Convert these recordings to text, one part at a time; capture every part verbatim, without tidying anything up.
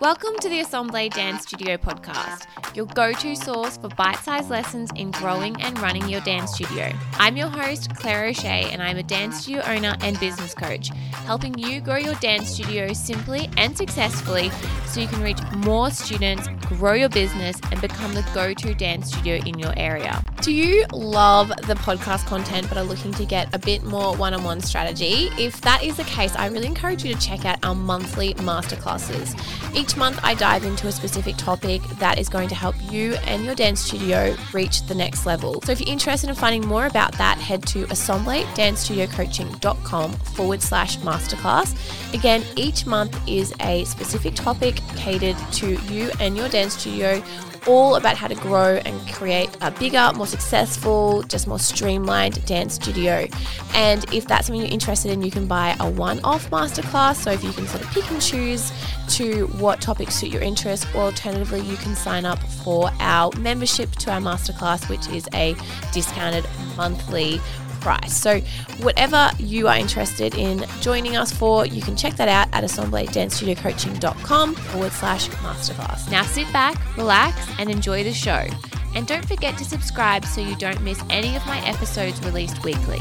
Welcome to the Assemble Dance Studio podcast, your go-to source for bite-sized lessons in growing and running your dance studio. I'm your host, Claire O'Shea, and I'm a dance studio owner and business coach, helping you grow your dance studio simply and successfully so you can reach more students, grow your business, and become the go-to dance studio in your area. Do you love the podcast content but are looking to get a bit more one-on-one strategy? If that is the case, I really encourage you to check out our monthly masterclasses. Each month, I dive into a specific topic that is going to help you and your dance studio reach the next level. So if you're interested in finding more about that, head to assembledancestudio.coaching.com forward slash masterclass. Again, each month is a specific topic catered to you and your dance studio, all about how to grow and create a bigger, more successful, just more streamlined dance studio. And if that's something you're interested in, you can buy a one-off masterclass. So if you can sort of pick and choose to what topics suit your interest, or alternatively, you can sign up for our membership to our masterclass, which is a discounted monthly price. So whatever you are interested in joining us for, you can check that out at assembledancestudio.coaching.com forward slash masterclass. Now sit back, relax, and enjoy the show. And don't forget to subscribe so you don't miss any of my episodes released weekly.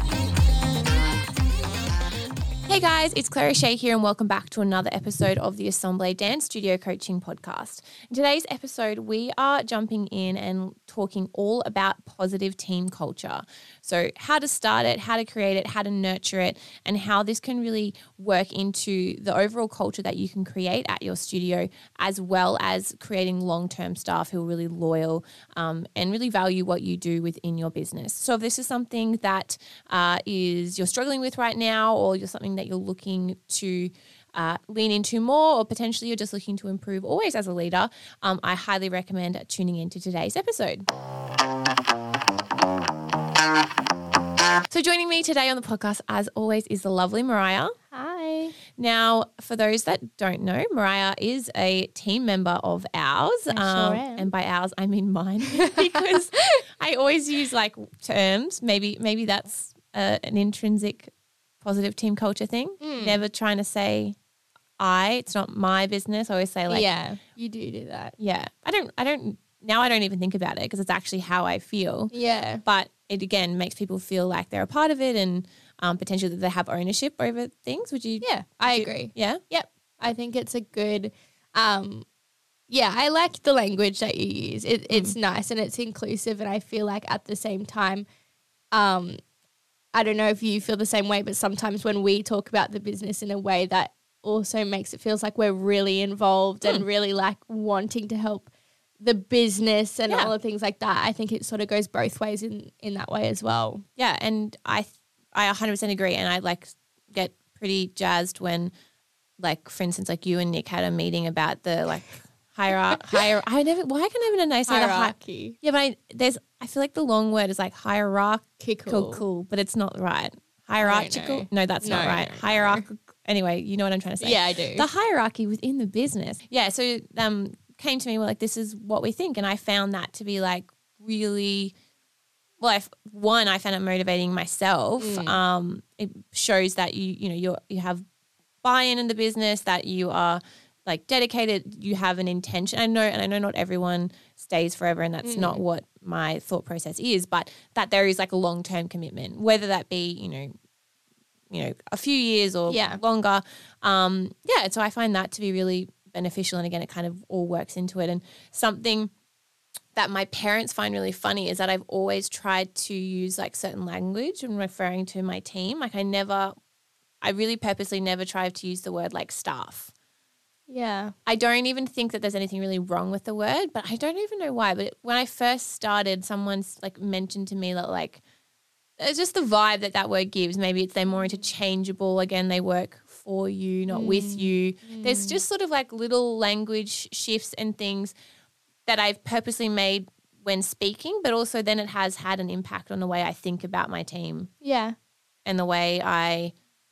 Hey guys, it's Claire O'Shea here and welcome back to another episode of the Assemble Dance Studio Coaching Podcast. In today's episode, we are jumping in and talking all about positive team culture. So how to start it, how to create it, how to nurture it, and how this can really work into the overall culture that you can create at your studio, as well as creating long-term staff who are really loyal um, and really value what you do within your business. So if this is something that uh, is you're struggling with right now, or you're something that you're looking to uh, lean into more, or potentially you're just looking to improve always as a leader, um, I highly recommend tuning into today's episode. So joining me today on the podcast, as always, is the lovely Mariah. Hi. Now, for those that don't know, Mariah is a team member of ours. I sure um, am. And by ours, I mean mine, because I always use like terms. Maybe maybe that's uh, an intrinsic positive team culture thing. Mm. Never trying to say I. It's not my business. I always say like, yeah, you do do that. yeah. I don't. I don't. Now I don't even think about it because it's actually how I feel. Yeah. But it again makes people feel like they're a part of it, and um, potentially that they have ownership over things. Would you? Yeah, I would you- agree. Yeah. Yep. I think it's a good, um, yeah, I like the language that you use. It, it's Mm. nice and it's inclusive, and I feel like at the same time, um, I don't know if you feel the same way, but sometimes when we talk about the business in a way that also makes it feels like we're really involved Mm. and really like wanting to help the business and Yeah. all the things like that. I think it sort of goes both ways in, in that way as well. Yeah, and I th- I one hundred percent agree, and I like get pretty jazzed when, like, for instance, like you and Nick had a meeting about the like hierarchy. hier- I never. Why can I even know say the hi- Hierarchy. Yeah, but I, there's. I feel like the long word is like hierarchical, Cool. but it's not right. Hierarchical. know. No, that's not No, right. no, no. Hierarchical. Anyway, you know what I'm trying to say. Yeah, I do. The hierarchy within the business. Yeah, so um came to me, well, like, this is what we think, and I found that to be like really. Well, I, one, I found it motivating myself. Mm. Um, it shows that you, you know, you you have buy-in in the business, that you are like dedicated, you have an intention. I know, and I know not everyone stays forever, and that's Mm. not what my thought process is, but that there is like a long-term commitment, whether that be, you know, you know, a few years or Yeah. longer. Um, yeah, and so I find that to be really beneficial, and again, it kind of all works into it. And something that my parents find really funny is that I've always tried to use like certain language when referring to my team. Like I never, I really purposely never tried to use the word like staff. Yeah. I don't even think that there's anything really wrong with the word, but I don't even know why. But when I first started, someone's like mentioned to me that like, it's just the vibe that that word gives. Maybe it's they're more interchangeable. Again, they work for you, not Mm. with you. There's just sort of like little language shifts and things that I've purposely made when speaking, but also then it has had an impact on the way I think about my team Yeah. and the way I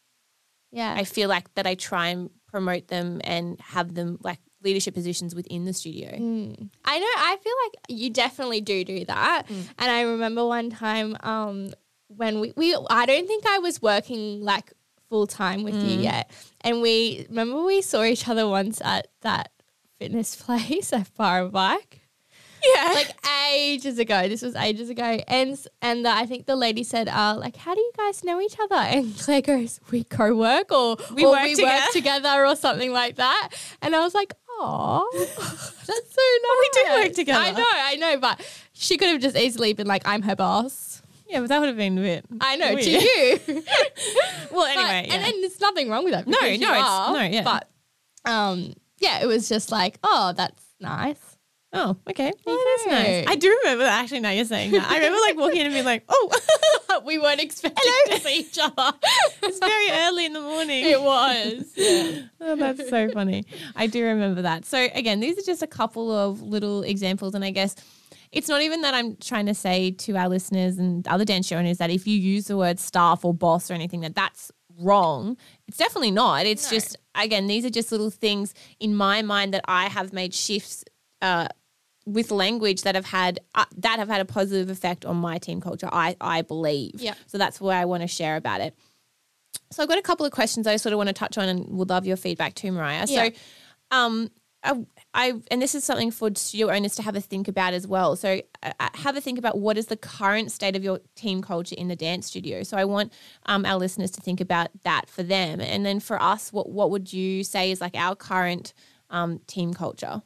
Yeah. I feel like that I try and promote them and have them like leadership positions within the studio. Mm. I know. I feel like you definitely do do that. Mm. And I remember one time um, when we, we, I don't think I was working like full time with you Mm. yet. And we, remember we saw each other once at that fitness place at Fire Bike. Yeah. Like ages ago. This was ages ago. And and the, I think the lady said, uh, like, how do you guys know each other? And Claire goes, we co-work or We or work we together. work together or something like that. And I was like, oh, that's so nice. we do work together. I know, I know. But she could have just easily been like, I'm her boss. Yeah, but that would have been a bit I know, weird. to you. Well, But- anyway, yeah. And then there's nothing wrong with that. No, because no, you it's- are, no, yeah. But um, yeah, it was just like, oh, that's nice. Oh, okay. Well, I that's nice. know. I do remember that. Actually, now you're saying that. I remember like walking in and being like, oh, We weren't expecting to see each other. it's very early in the morning. It was. Yeah. Oh, that's so funny. I do remember that. So again, these are just a couple of little examples. And I guess it's not even that I'm trying to say to our listeners and other dance show owners that if you use the word staff or boss or anything, that that's wrong. It's definitely not. It's No. just, again, these are just little things in my mind that I have made shifts uh, with language that have had uh, that have had a positive effect on my team culture, I, I believe. Yeah. So that's why I want to share about it. So I've got a couple of questions I sort of want to touch on and would love your feedback too, Mariah. Yeah. So um, I, I and this is something for studio owners to have a think about as well. So uh, have a think about what is the current state of your team culture in the dance studio. So I want um, our listeners to think about that for them. And then for us, what, what would you say is like our current um, team culture?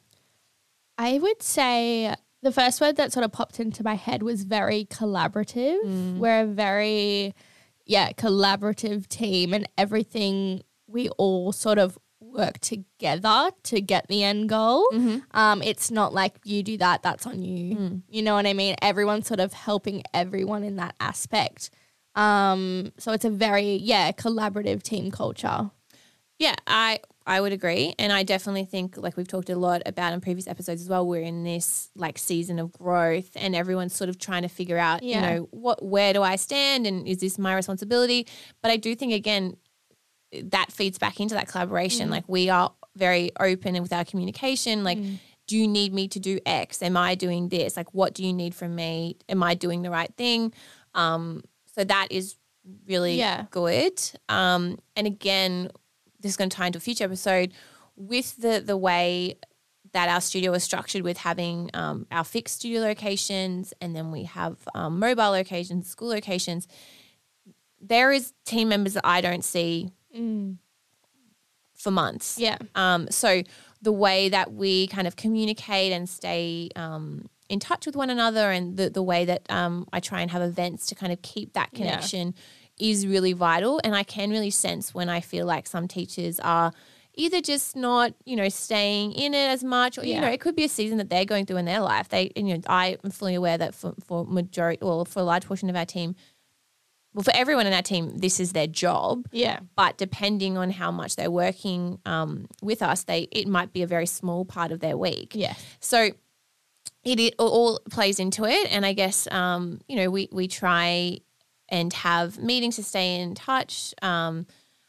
I would say the first word that sort of popped into my head was very collaborative. Mm. We're a very, yeah, collaborative team, and everything we all sort of work together to get the end goal. Mm-hmm. Um, it's not like you do that, that's on you. Mm. You know what I mean? Everyone's sort of helping everyone in that aspect. Um, so it's a very, yeah, collaborative team culture. Yeah, I I would agree. And I definitely think, like we've talked a lot about in previous episodes as well, we're in this like season of growth and everyone's sort of trying to figure out, Yeah. you know, what where do I stand and is this my responsibility? But I do think, again, that feeds back into that collaboration. Mm. Like we are very open and with our communication, like, Mm. do you need me to do X? Am I doing this? Like, what do you need from me? Am I doing the right thing? Um, so that is really Yeah. good. Um, and again, this is going to tie into a future episode with the the way that our studio is structured with having um, our fixed studio locations and then we have um, mobile locations, school locations. There is team members that I don't see Mm. for months. Yeah. Um, so the way that we kind of communicate and stay um, in touch with one another and the, the way that um, I try and have events to kind of keep that Yeah. connection is really vital. And I can really sense when I feel like some teachers are either just not, you know, staying in it as much or, you Yeah. know, it could be a season that they're going through in their life. They, and, you know, I am fully aware that for, for majority, well, for a large portion of our team, well, for everyone in our team, this is their job. Yeah. But depending on how much they're working um, with us, they it might be a very small part of their week. Yeah. So it, it all plays into it. And I guess, um, you know, we, we try and have meetings to stay in touch. Um,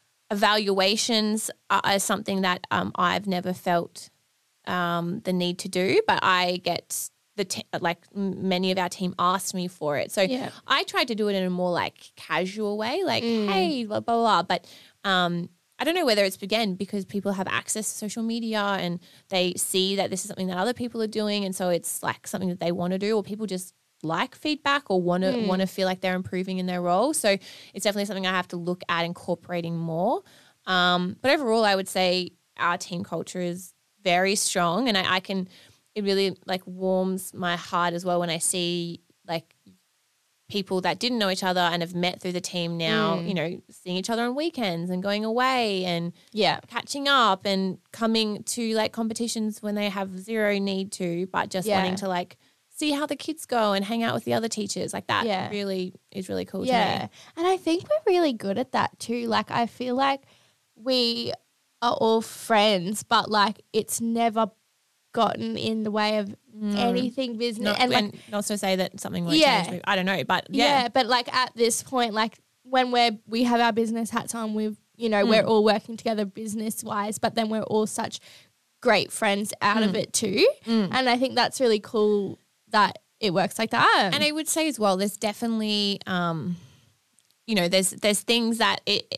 evaluations are, are something that um, I've never felt um, the need to do, but I get the te- like m- many of our team asked me for it. So Yeah. I tried to do it in a more like casual way, like, Mm. hey, blah, blah, blah. But um, I don't know whether it's, again, because people have access to social media and they see that this is something that other people are doing. And so it's like something that they want to do, or people just like feedback or want to Mm. want to feel like they're improving in their role. So it's definitely something I have to look at incorporating more. Um, but overall, I would say our team culture is very strong, and I, I can it really like warms my heart as well when I see like people that didn't know each other and have met through the team now, Mm. you know, seeing each other on weekends and going away and Yeah. catching up and coming to like competitions when they have zero need to, but just Yeah. wanting to like see how the kids go and hang out with the other teachers. Like that Yeah. really is really cool to Yeah. me. And I think we're really good at that too. Like, I feel like we are all friends, but like it's never gotten in the way of anything business. Not, and like, and not to say that something won't Yeah. change. I don't know, but yeah. yeah. but like at this point, like when we're, we have our business hats on, we've, you know, we're Mm. all working together business wise, but then we're all such great friends out of Mm. it too. Mm. And I think that's really cool that it works like that. And I would say as well, there's definitely, um, you know, there's there's things that it, it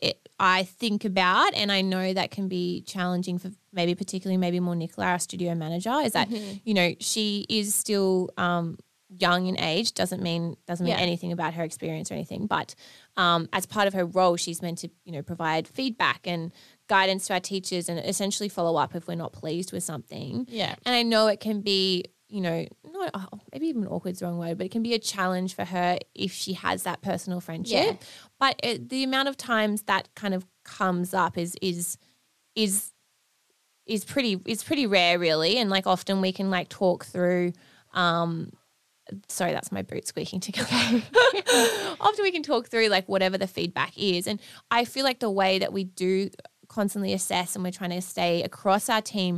I think about, and I know that can be challenging for maybe particularly maybe more Nicola, our studio manager, is that, mm-hmm. you know, she is still um, young in age, doesn't mean doesn't mean yeah. anything about her experience or anything. But um, as part of her role, she's meant to, you know, provide feedback and guidance to our teachers and essentially follow up if we're not pleased with something. Yeah. And I know it can be, you know, not oh, maybe even awkward's the wrong word, but it can be a challenge for her if she has that personal friendship. Yeah. But it, the amount of times that kind of comes up is is is is pretty is pretty rare, really. And like often we can like talk through. Um, sorry, that's my boot squeaking together. Often we can talk through like whatever the feedback is, and I feel like the way that we do constantly assess and we're trying to stay across our team,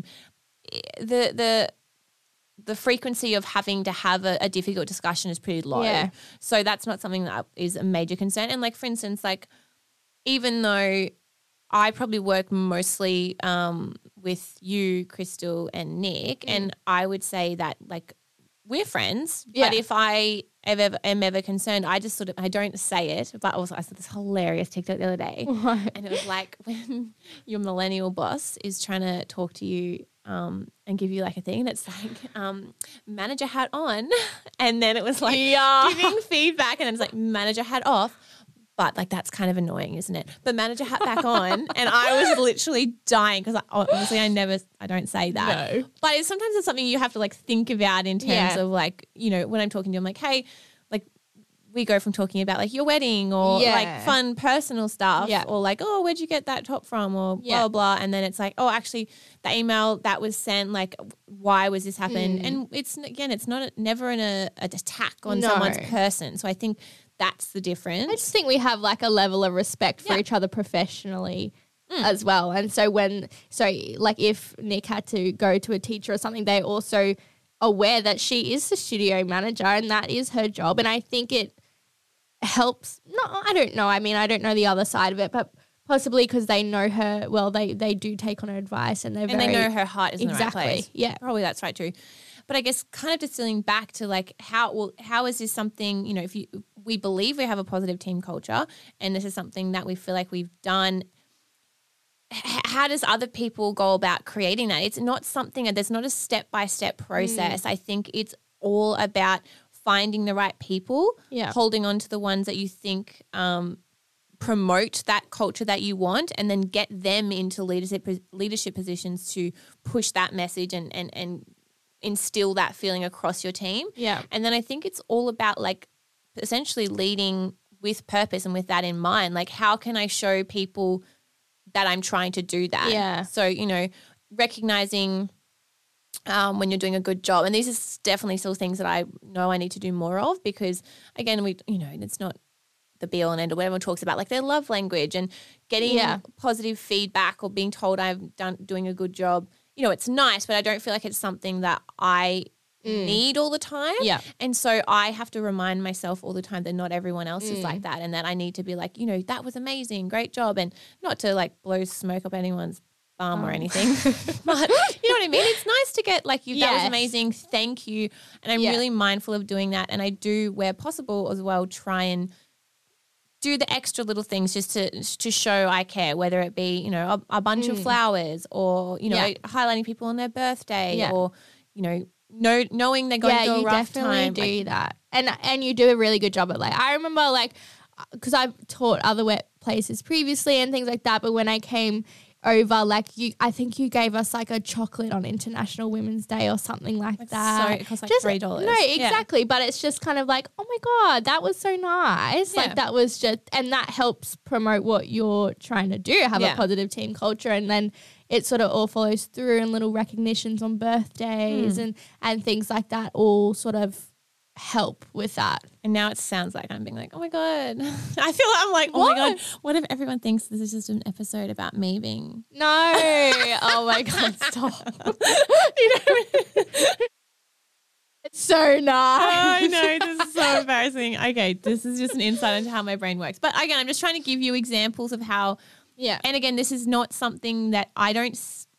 the the the frequency of having to have a, a difficult discussion is pretty low. Yeah. So that's not something that is a major concern. And like, for instance, like even though I probably work mostly um, with you, Crystal, and Nick, mm. and I would say that like we're friends, yeah. but if I ever am ever concerned, I just sort of, I don't say it, but also I saw this hilarious TikTok the other day what? and it was like when your millennial boss is trying to talk to you um, and give you like a thing that's like um, manager hat on, and then it was like yeah. giving feedback and then it's like manager hat off. But like that's kind of annoying, isn't it? But manager hat back on, and I was literally dying because obviously I never, I don't say that. No. But it's, sometimes it's something you have to like think about in terms yeah. of like, you know, when I'm talking to you, I'm like, hey, like we go from talking about like your wedding or yeah. like fun personal stuff yeah. or like, oh, where'd you get that top from or yeah. blah, blah, blah. And then it's like, oh, actually the email that was sent, like why was this happened? Mm. And it's, again, it's not a, never an a, a attack on no. someone's person. So I think that's the difference. I just think we have like a level of respect for yeah. each other professionally mm. as well. And so when, so like if Nick had to go to a teacher or something, they also aware that she is the studio manager and that is her job. And I think it helps. No, I don't know. I mean, I don't know the other side of it, but possibly because they know her well, they they do take on her advice and they're and very, they know her heart is in exactly, the right place. Yeah, probably that's right too. But I guess kind of distilling back to like how well how is this something, you know, if you we believe we have a positive team culture and this is something that we feel like we've done, h- how does other people go about creating that? It's not something, there's not a step-by-step process. Mm. I think it's all about finding the right people, yeah. holding on to the ones that you think um, promote that culture that you want, and then get them into leadership leadership positions to push that message and and and instill that feeling across your team. Yeah. And then I think it's all about like essentially leading with purpose and with that in mind. Like how can I show people that I'm trying to do that? Yeah. So, you know, recognizing um, when you're doing a good job. And these are definitely still things that I know I need to do more of because again, we, you know, it's not the be all and end all. Everyone talks about like their love language and getting yeah. positive feedback or being told I've done doing a good job. You know, it's nice, but I don't feel like it's something that I mm. need all the time. Yeah. And so I have to remind myself all the time that not everyone else mm. is like that and that I need to be like, you know, that was amazing, great job. And not to like blow smoke up anyone's bum oh. or anything. But you know what I mean? It's nice to get like, you, yes. that was amazing, thank you. And I'm yeah. really mindful of doing that. And I do, where possible as well, try and do the extra little things just to to show I care, whether it be, you know, a, a bunch mm. of flowers or, you know, yeah. highlighting people on their birthday yeah. or, you know, know, knowing they're going yeah, through a rough time. Yeah, you definitely do like, that. And and you do a really good job at like, I remember like, because I've taught other workplaces previously and things like that, but when I came over, like you, I think you gave us like a chocolate on International Women's Day or something like That's that. So it costs like just, three dollars. No, exactly. Yeah. But it's just kind of like, oh my God, that was so nice. Yeah. Like that was just, and that helps promote what you're trying to do, have yeah. a positive team culture. And then it sort of all follows through and little recognitions on birthdays mm. and, and things like that all sort of help with that. And now it sounds like I'm being like, oh my God. I feel like I'm like, oh what? my God, what if everyone thinks this is just an episode about me being no. Oh my God, stop. You know, it's so nice. I know, this is so embarrassing. Okay, this is just an insight into how my brain works. But again, I'm just trying to give you examples of how, yeah. And again, this is not something that I don't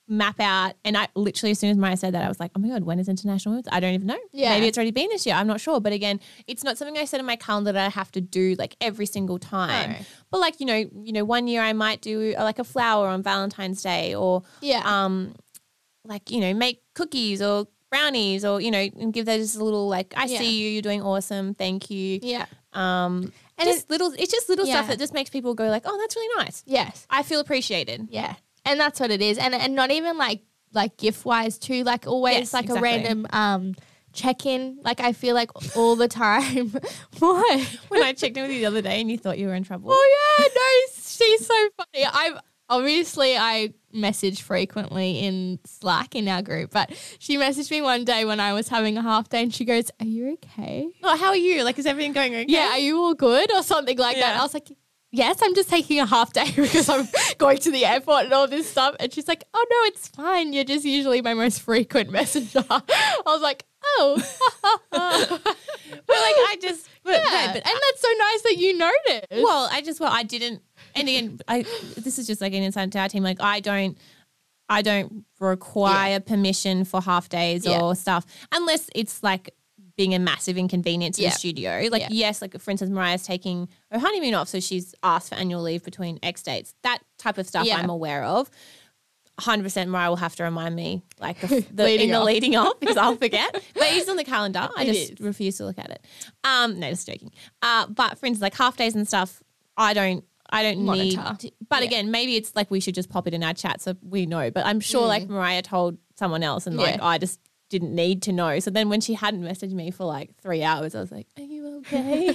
map out. And I literally, as soon as Mariah said that, I was like, oh my God, when is International Women's? I don't even know. Yeah. Maybe it's already been this year. I'm not sure. But again, it's not something I set in my calendar that I have to do like every single time. No. But like, you know, you know, one year I might do uh, like a flower on Valentine's Day or Yeah. um, like, you know, make cookies or brownies or, you know, and give those a little like, I Yeah. see you, you're doing awesome. Thank you. Yeah. Um, And just little, it's just little stuff Yeah. that just makes people go like, oh, that's really nice. Yes. I feel appreciated. Yeah. And that's what it is. And and not even like like gift wise too, like always Yes, like exactly. a random um check in. Like I feel like all the time. What? When I checked in with you the other day and you thought you were in trouble. Oh yeah, no, she's so funny. I'm obviously I message frequently in Slack in our group, but she messaged me one day when I was having a half day and she goes, "Are you okay? Oh, how are you? Like, is everything going okay? Yeah, are you all good?" or something like that. Yeah. I was like, yes, I'm just taking a half day because I'm going to the airport and all this stuff. And she's like, oh, no, it's fine. You're just usually my most frequent messenger. I was like, oh. But like, I just, but, Yeah. but, And that's so nice that you noticed. well, I just, well, I didn't, and again, I, this is just like an insight to our team. Like, I don't, I don't require permission for half days Yeah. or stuff unless it's like being a massive inconvenience Yeah. in the studio. Like, Yeah. yes, like for instance, Mariah's taking her honeymoon off, so she's asked for annual leave between X dates. That type of stuff Yeah. I'm aware of. one hundred percent Mariah will have to remind me like the, the Leading in the off. leading off because I'll forget. But it's on the calendar. I It just is. refuse to look at it. Um, no, just joking. Uh, but for instance, like half days and stuff, I don't I don't need Monitor. to, but Yeah. again, maybe it's like we should just pop it in our chat so we know. But I'm sure like Mariah told someone else and like Yeah. I just didn't need to know. So then when she hadn't messaged me for like three hours, I was like, are you okay?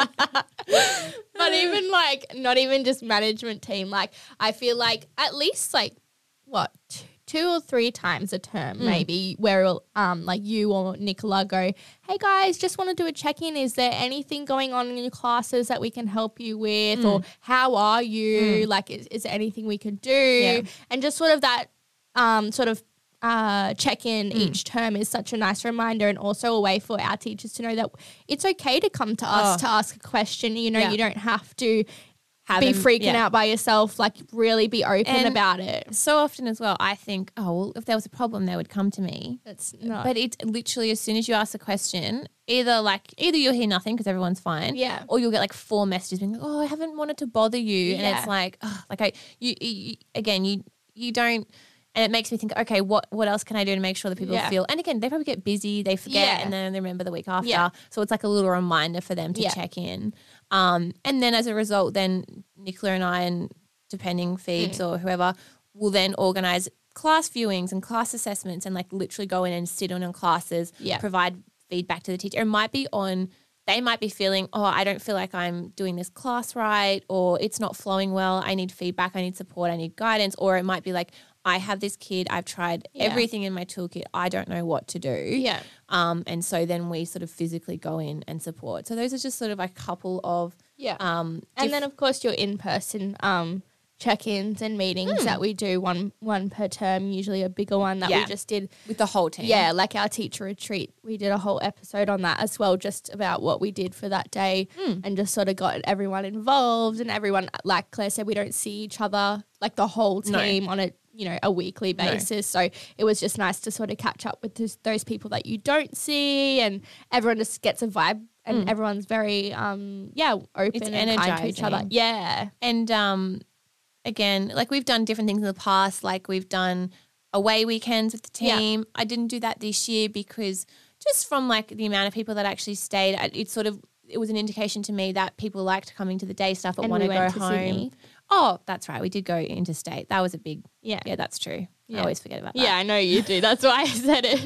But even like, not even just management team, like I feel like at least like, what, t- two or three times a term maybe where it'll, um like you or Nicola go, hey guys, just want to do a check-in. Is there anything going on in your classes that we can help you with? Or how are you? Like, is, is there anything we can do? Yeah. And just sort of that um sort of uh, check-in each term is such a nice reminder and also a way for our teachers to know that it's okay to come to us Oh. to ask a question. You know, Yeah. you don't have to Have be them- freaking yeah. out by yourself, like really be open And about it. So often as well, I think, oh, well, if there was a problem, they would come to me. It's not. But it's literally as soon as you ask a question, either like either you'll hear nothing because everyone's fine, Yeah. or you'll get like four messages being like, oh, I haven't wanted to bother you, and Yeah. it's like, oh, like I, you, you again, you you don't. And it makes me think, okay, what what else can I do to make sure that people Yeah. feel? And again, they probably get busy, they forget, Yeah. and then they remember the week after. Yeah. So it's like a little reminder for them to Yeah. check in. Um, and then as a result, then Nicola and I, and depending Phoebes Mm. or whoever, will then organize class viewings and class assessments and like literally go in and sit on in classes, Yeah. provide feedback to the teacher. It might be on. They might be feeling, oh, I don't feel like I'm doing this class right, or it's not flowing well. I need feedback. I need support. I need guidance. Or it might be like, I have this kid. I've tried Yeah. everything in my toolkit. I don't know what to do. Yeah. Um, and so then we sort of physically go in and support. So those are just sort of a couple of Yeah. um, and diff- then of course your in-person um check-ins and meetings that we do one one per term, usually a bigger one that Yeah. we just did. with the whole team. Yeah, like our teacher retreat. We did a whole episode on that as well, just about what we did for that day and just sort of got everyone involved and everyone, like Claire said, we don't see each other, like the whole No. team on a, you know, a weekly basis. So it was just nice to sort of catch up with this, those people that you don't see, and everyone just gets a vibe and everyone's very, um, yeah, open It's and kind to each other. energizing. Yeah. And um, again, like we've done different things in the past. Like we've done away weekends with the Yeah. team. I didn't do that this year because just from like the amount of people that actually stayed, I- it sort of it was an indication to me that people liked coming to the day stuff but And want we to go went to home. Sydney. Oh, that's right. We did go interstate. That was a big. Yeah. Yeah, that's true. I Yeah. always forget about that. Yeah, I know you do. That's why I said it.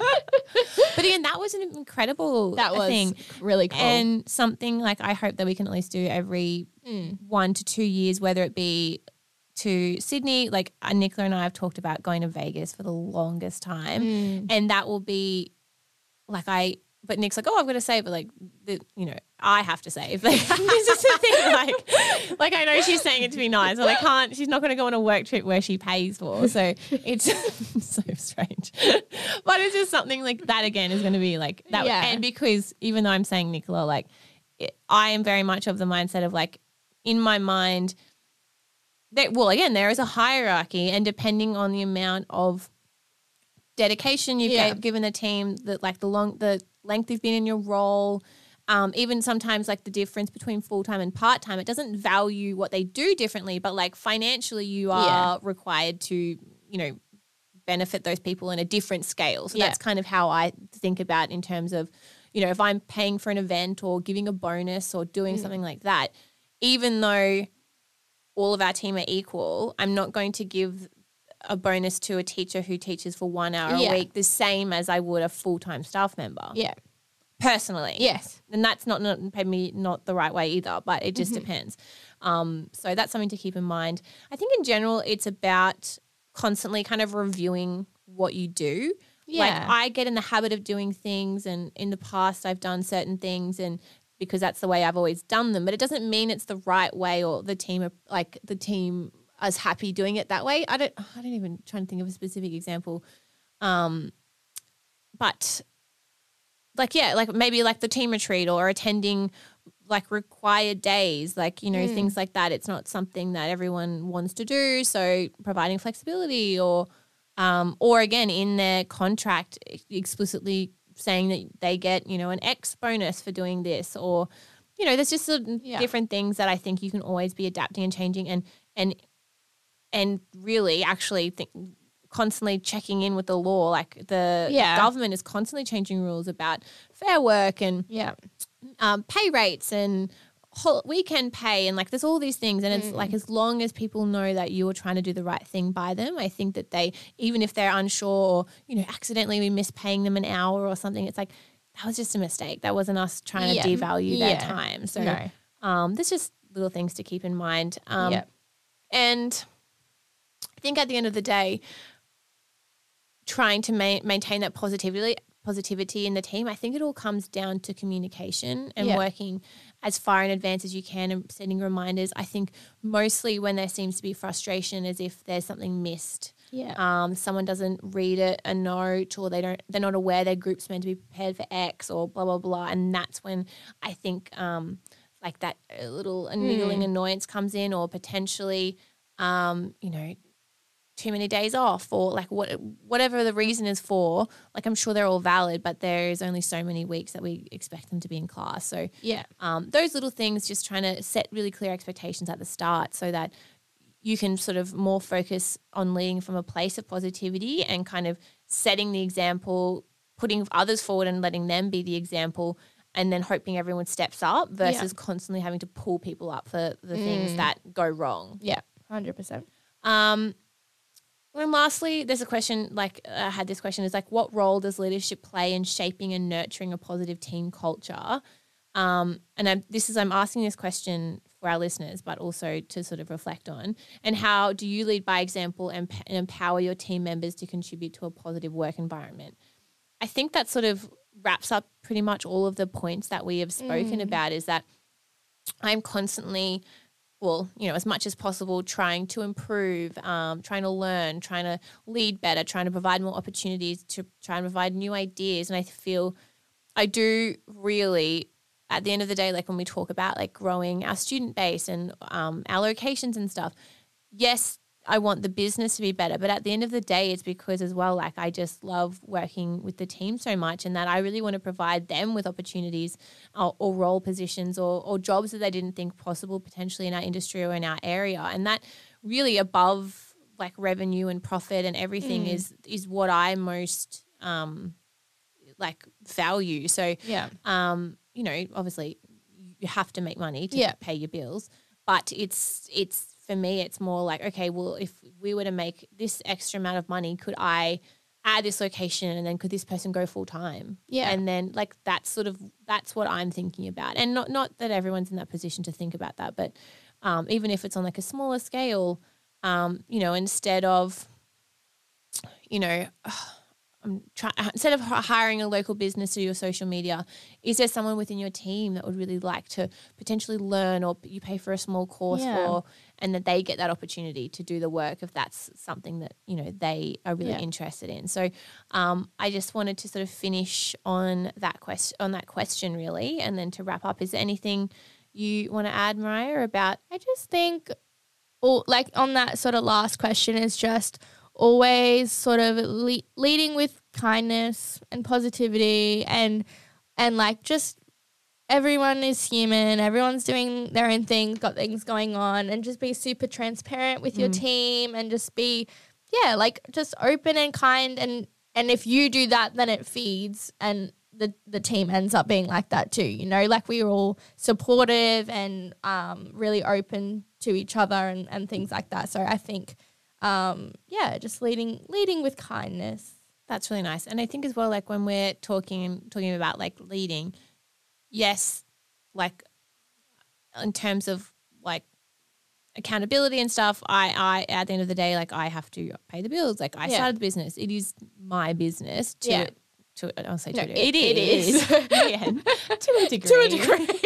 But again, that was an incredible That was thing. really cool. And something like I hope that we can at least do every Mm. one to two years, whether it be to Sydney, like uh, Nicola and I have talked about going to Vegas for the longest time. Mm. And that will be like I, but Nick's like, oh, I've got to save it. Like, the, you know, I have to save. Like, this is the thing. Like, like, I know she's saying it to be nice, but I can't, she's not going to go on a work trip where she pays for. So it's so strange. But it's just something like that again is going to be like that. Yeah. And because even though I'm saying Nicola, like, it, I am very much of the mindset of like, in my mind, that, well, again, there is a hierarchy, and depending on the amount of dedication you've Yeah. gave, given the team, the like the long the length you've been in your role. Um, even sometimes like the difference between full-time and part-time, it doesn't value what they do differently, but like financially you are Yeah. required to, you know, benefit those people in a different scale. So Yeah. that's kind of how I think about in terms of, you know, if I'm paying for an event or giving a bonus or doing Mm. something like that, even though all of our team are equal, I'm not going to give a bonus to a teacher who teaches for one hour Yeah. a week the same as I would a full-time staff member. Yeah. Personally. Yes. And that's not, not maybe not the right way either, but it just Mm-hmm. depends. Um, so that's something to keep in mind. I think in general, it's about constantly kind of reviewing what you do. Like Yeah. I get in the habit of doing things, and in the past I've done certain things, and because that's the way I've always done them, but it doesn't mean it's the right way or the team are like the team is happy doing it that way. I don't, I don't even try to think of a specific example. Um, but like, yeah, like maybe like the team retreat or attending like required days, like, you know, Mm. things like that. It's not something that everyone wants to do. So providing flexibility or, um, or again, in their contract explicitly saying that they get, you know, an X bonus for doing this, or, you know, there's just sort of Yeah. different things that I think you can always be adapting and changing and, and, and really actually think, constantly checking in with the law. Like the Yeah. government is constantly changing rules about fair work and Yeah. um, pay rates and whole weekend pay, and like there's all these things, and it's Mm. like as long as people know that you are trying to do the right thing by them, I think that they, even if they're unsure or, you know, accidentally we miss paying them an hour or something, it's like that was just a mistake. That wasn't us trying Yeah. to devalue their Yeah. time. So No. um, there's just little things to keep in mind. Um, Yep. And I think at the end of the day, trying to ma- maintain that positivity positivity in the team, I think it all comes down to communication and Yeah. working as far in advance as you can and setting reminders. I think mostly when there seems to be frustration as if there's something missed. Yeah. Um, someone doesn't read it, a note, or they don't, they're not aware their group's meant to be prepared for X or blah, blah, blah. And that's when I think um, like that uh, little niggling Mm. annoyance comes in, or potentially, um, you know, too many days off, or like what whatever the reason is for. Like I'm sure they're all valid, but there is only so many weeks that we expect them to be in class. So Yeah. um, those little things, just trying to set really clear expectations at the start so that you can sort of more focus on leading from a place of positivity and kind of setting the example, putting others forward and letting them be the example, and then hoping everyone steps up versus constantly having to pull people up for the things Mm. that go wrong. Yeah. one hundred percent. Um, and lastly, there's a question, like I had this question, is like, what role does leadership play in shaping and nurturing a positive team culture? Um, and I'm, this is, I'm asking this question for our listeners, but also to sort of reflect on. And how do you lead by example and, and empower your team members to contribute to a positive work environment? I think that sort of wraps up pretty much all of the points that we have spoken Mm. about, is that I'm constantly, well, you know, as much as possible, trying to improve, um, trying to learn, trying to lead better, trying to provide more opportunities, to try and provide new ideas. And I feel I do really, at the end of the day, like when we talk about like growing our student base and um, our locations and stuff, yes, I want the business to be better, but at the end of the day, it's because as well, like I just love working with the team so much, and that I really want to provide them with opportunities or, or role positions or, or jobs that they didn't think possible potentially in our industry or in our area. And that really above like revenue and profit and everything Mm. is, is what I most um, like value. So, Yeah. um, you know, obviously you have to make money to Yeah. pay your bills, but it's, it's, for me, it's more like, okay, well, if we were to make this extra amount of money, could I add this location, and then could this person go full time? Yeah. And then like that's sort of, that's what I'm thinking about. And not, not that everyone's in that position to think about that, but um, even if it's on like a smaller scale, um, you know, instead of, you know, I'm trying, instead of h- hiring a local business to do your social media, is there someone within your team that would really like to potentially learn, or you pay for a small course Yeah. for, and that they get that opportunity to do the work if that's something that, you know, they are really Yeah. interested in. So um, I just wanted to sort of finish on that question, on that question really. And then to wrap up, is there anything you want to add, Mariah, about? I just think, all like on that sort of last question, is just always sort of le- leading with kindness and positivity and and like just everyone is human, everyone's doing their own thing, got things going on, and just be super transparent with your Mm. team and just be, yeah, like just open and kind. And, and if you do that, then it feeds and the, the team ends up being like that too, you know, like we're all supportive and um, really open to each other and, and things like that. So I think, um, yeah, just leading leading with kindness. That's really nice. And I think as well, like when we're talking talking about like leading, yes, like in terms of like accountability and stuff, I, I at the end of the day, like I have to pay the bills. Like I Yeah. started the business. It is my business to Yeah. to I'll say No, to it- it, it is. is. Yeah. To a degree. To a degree.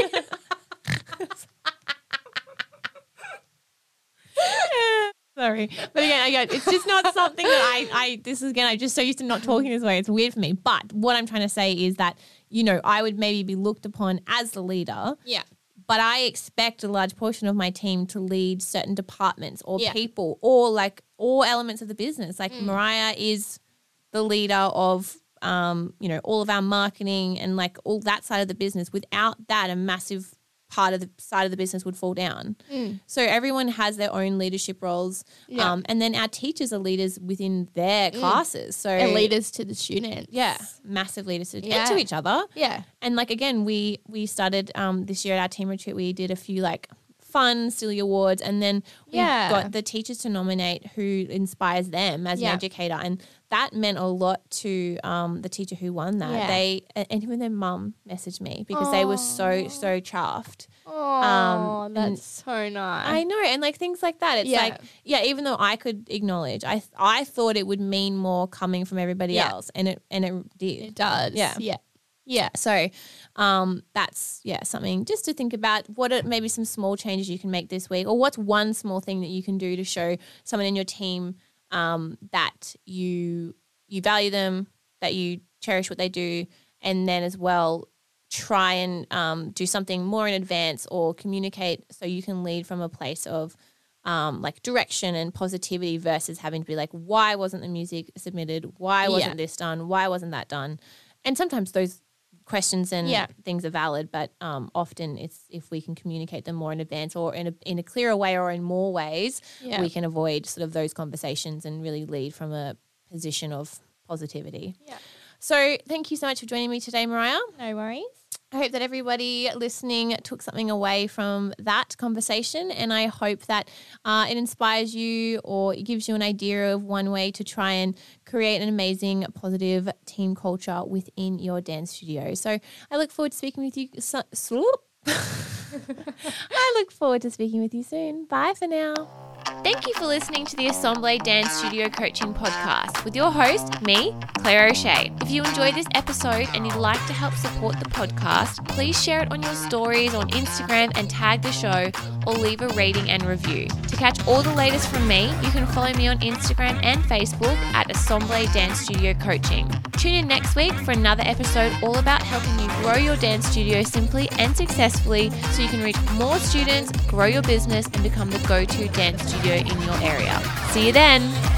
Sorry. But again, again, it's just not something that I, I, this is again, I'm just so used to not talking this way. It's weird for me. But what I'm trying to say is that, you know, I would maybe be looked upon as the leader, Yeah. but I expect a large portion of my team to lead certain departments or Yeah. people or like all elements of the business. Like Mariah is the leader of, um, you know, all of our marketing and like all that side of the business. Without that, a massive part of the side of the business would fall down. Mm. So everyone has their own leadership roles. Yeah. Um, and then our teachers are leaders within their classes. So And leaders to the students. yeah, massive leaders to, Yeah. and to each other. Yeah. And like again, we we started um, this year at our team retreat. We did a few like fun silly awards, and then we Yeah. got the teachers to nominate who inspires them as Yeah. an educator, and that meant a lot to um, the teacher who won that. Yeah. They and even their mum messaged me because they were so so chuffed. Oh, Um, that's and so nice. I know, and like things like that. It's Yeah. like yeah, even though I could acknowledge, I I thought it would mean more coming from everybody Yeah. else, and it and it did. It does. Yeah. Yeah. Yeah. So um, that's, yeah, something just to think about. What are maybe some small changes you can make this week, or what's one small thing that you can do to show someone in your team um, that you you value them, that you cherish what they do, and then as well try and um, do something more in advance or communicate so you can lead from a place of um, like direction and positivity versus having to be like, why wasn't the music submitted? Why wasn't Yeah. this done? Why wasn't that done? And sometimes those questions and Yeah. things are valid, but um, often it's if we can communicate them more in advance or in a, in a clearer way or in more ways, Yeah. we can avoid sort of those conversations and really lead from a position of positivity. Yeah. So thank you so much for joining me today, Mariah. No worries. I hope that everybody listening took something away from that conversation, and I hope that uh, it inspires you or it gives you an idea of one way to try and create an amazing, positive team culture within your dance studio. So I look forward to speaking with you. So, swoop. I look forward to speaking with you soon. Bye for now. Thank you for listening to the Assemble Dance Studio Coaching Podcast with your host, me, Claire O'Shea. If you enjoyed this episode and you'd like to help support the podcast, please share it on your stories on Instagram and tag the show, or leave a rating and review. To catch all the latest from me, you can follow me on Instagram and Facebook at Assemble Dance Studio Coaching. Tune in next week for another episode all about helping you grow your dance studio simply and successfully so you can reach more students, grow your business, and become the go-to dance studio in your area. See you then.